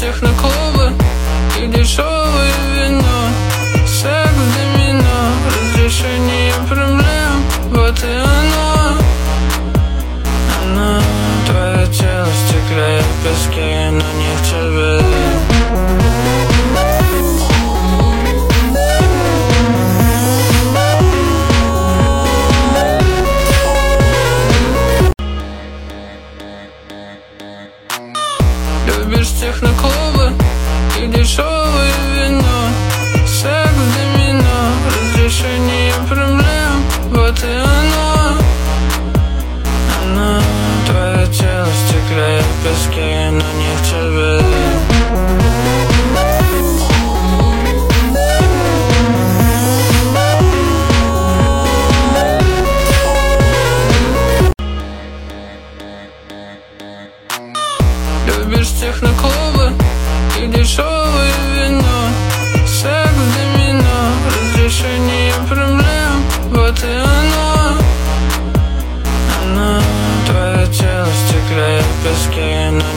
техноклубы и дешевое вино, секс в домино, разрешение проблем, вот и оно. Твое тело в стекле, в песке, но не в тебе. Любишь техноклубы и дешевое вино, секс в домино, разрешение проблем, вот и оно. Твое тело в стекле, в песке, но не в тебе. Любишь техноклубы и дешевое вино, секс в домино, разрешение проблем, вот и оно. Твое тело в стекле, в песке, но